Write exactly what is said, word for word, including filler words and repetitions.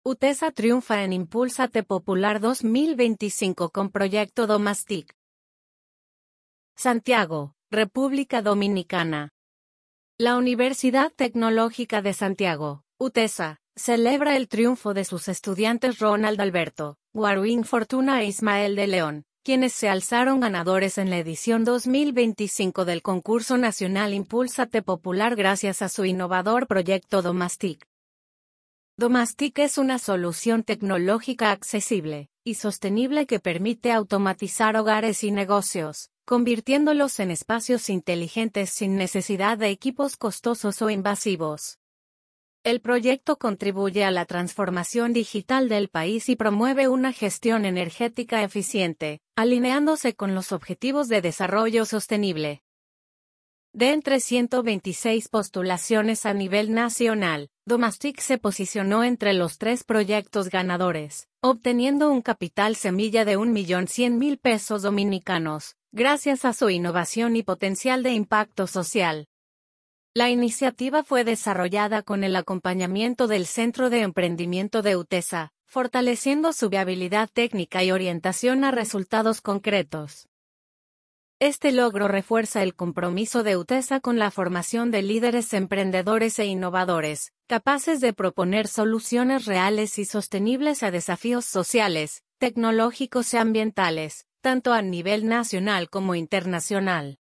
UTESA triunfa en Impúlsate Popular dos mil veinticinco con Proyecto Domastic. Santiago, República Dominicana. La Universidad Tecnológica de Santiago, UTESA, celebra el triunfo de sus estudiantes Ronald Alberto, Warwin Fortuna e Ismael de León, quienes se alzaron ganadores en la edición dos mil veinticinco del concurso nacional Impúlsate Popular gracias a su innovador proyecto Domastic. Domastic es una solución tecnológica accesible y sostenible que permite automatizar hogares y negocios, convirtiéndolos en espacios inteligentes sin necesidad de equipos costosos o invasivos. El proyecto contribuye a la transformación digital del país y promueve una gestión energética eficiente, alineándose con los objetivos de desarrollo sostenible. De entre ciento veintiséis postulaciones a nivel nacional, Domastic se posicionó entre los tres proyectos ganadores, obteniendo un capital semilla de un millón cien mil pesos dominicanos, gracias a su innovación y potencial de impacto social. La iniciativa fue desarrollada con el acompañamiento del Centro de Emprendimiento de UTESA, fortaleciendo su viabilidad técnica y orientación a resultados concretos. Este logro refuerza el compromiso de UTESA con la formación de líderes emprendedores e innovadores, capaces de proponer soluciones reales y sostenibles a desafíos sociales, tecnológicos y ambientales, tanto a nivel nacional como internacional.